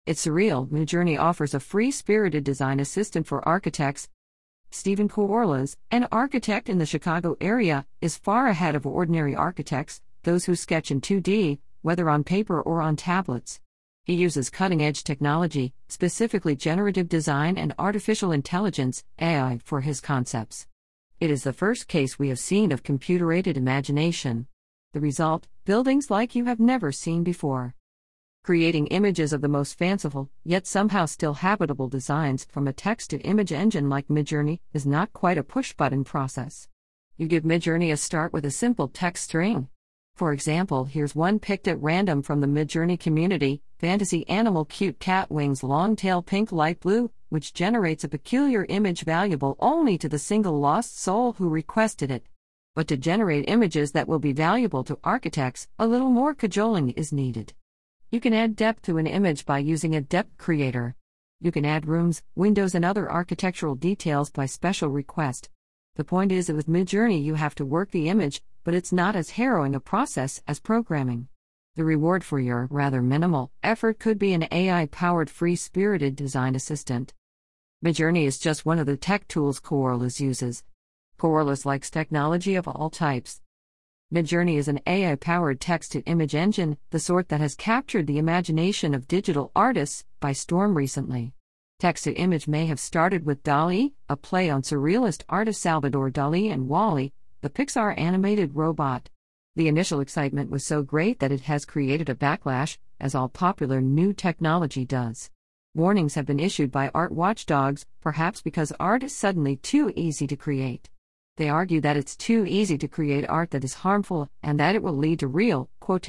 It's surreal. Midjourney offers a free-spirited design assistant for architects. Stephen Kourlas, an architect in the Chicago area, is far ahead of ordinary architects, those who sketch in 2D, whether on paper or on tablets. He uses cutting-edge technology, specifically generative design and artificial intelligence (AI) for his concepts. It is the first case we have seen of computer-aided imagination. The result: buildings like you have never seen before. Creating images of the most fanciful, yet somehow still habitable designs from a text-to-image engine like Midjourney is not quite a push-button process. You give Midjourney a start with a simple text string. For example, here's one picked at random from the Midjourney community: fantasy animal cute cat wings long tail pink light blue, which generates a peculiar image valuable only to the single lost soul who requested it. But to generate images that will be valuable to architects, a little more cajoling is needed. You can add depth to an image by using a depth creator. You can add rooms, windows and other architectural details by special request. The point is that with Midjourney you have to work the image, but it's not as harrowing a process as programming. The reward for your rather minimal effort could be an AI-powered free-spirited design assistant. Midjourney is just one of the tech tools Kourlas uses. Kourlas likes technology of all types. Midjourney is an AI-powered text-to-image engine, the sort that has captured the imagination of digital artists by storm recently. Text-to-image may have started with DALL-E, a play on surrealist artist Salvador Dalí and WALL-E, the Pixar animated robot. The initial excitement was so great that it has created a backlash, as all popular new technology does. Warnings have been issued by art watchdogs, perhaps because art is suddenly too easy to create. They argue that it's too easy to create art that is harmful, and that it will lead to real,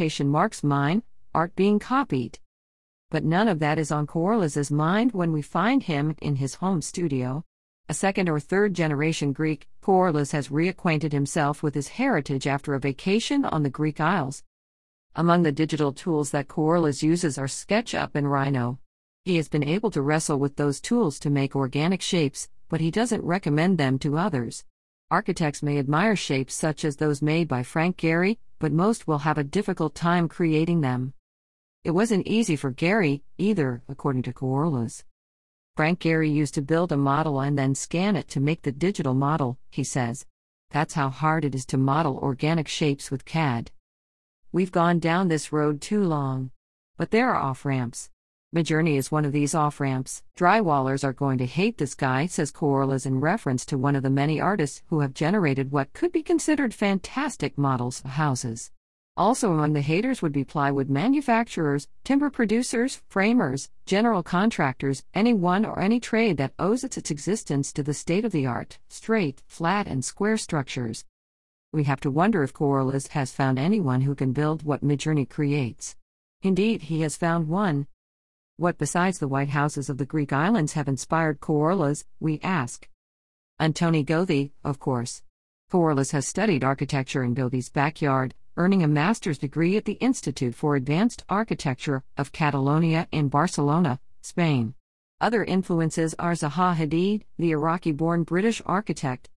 "mine," art being copied. But none of that is on Kourlas's mind when we find him in his home studio. A second or third generation Greek, Kourlas has reacquainted himself with his heritage after a vacation on the Greek Isles. Among the digital tools that Kourlas uses are SketchUp and Rhino. He has been able to wrestle with those tools to make organic shapes, but he doesn't recommend them to others. Architects may admire shapes such as those made by Frank Gehry, but most will have a difficult time creating them. It wasn't easy for Gehry, either, according to Kourlas. Frank Gehry used to build a model and then scan it to make the digital model, he says. That's how hard it is to model organic shapes with CAD. We've gone down this road too long. But there are off-ramps. Midjourney is one of these off-ramps. Drywallers are going to hate this guy, says Kourlas in reference to one of the many artists who have generated what could be considered fantastic models of houses. Also among the haters would be plywood manufacturers, timber producers, framers, general contractors, anyone or any trade that owes its existence to the state-of-the-art, straight, flat and square structures. We have to wonder if Kourlas has found anyone who can build what Midjourney creates. Indeed, he has found one. What besides the white houses of the Greek islands have inspired Kourlas, we ask. Antoni Gaudí, of course. Kourlas has studied architecture in Gaudí's backyard, earning a master's degree at the Institute for Advanced Architecture of Catalonia in Barcelona, Spain. Other influences are Zaha Hadid, the Iraqi-born British architect,